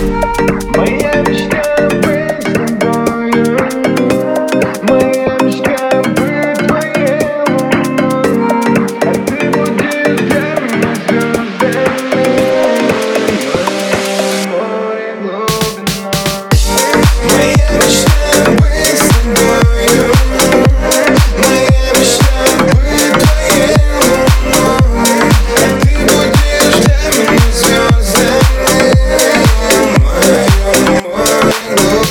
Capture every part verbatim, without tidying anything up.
Моя мечта быть с тобою, моя мечта быть твоей луной, а ты будешь для меня звездами, море глубиной. Моя мечта быть с тобою, моя мечта быть твоей луной, а ты будешь для меня звездами, море глубиной.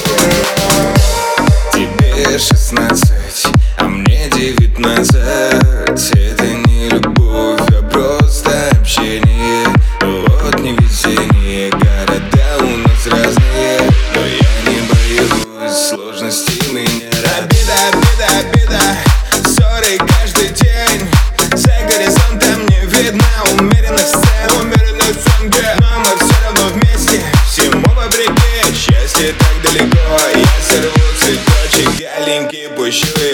Тебе шестнадцать, а мне девятнадцать. Это не любовь, а просто общение. Вот не везение, города у нас разные, но я не боюсь сложностей, меня обида, обида, обида, ссоры каждый день. За горизонтом не видно умеренных сцен, умеренных сцен, но мы все равно вместе, всему вопреки. Счастье так далеко, я сорву цветочек, галенький пущу.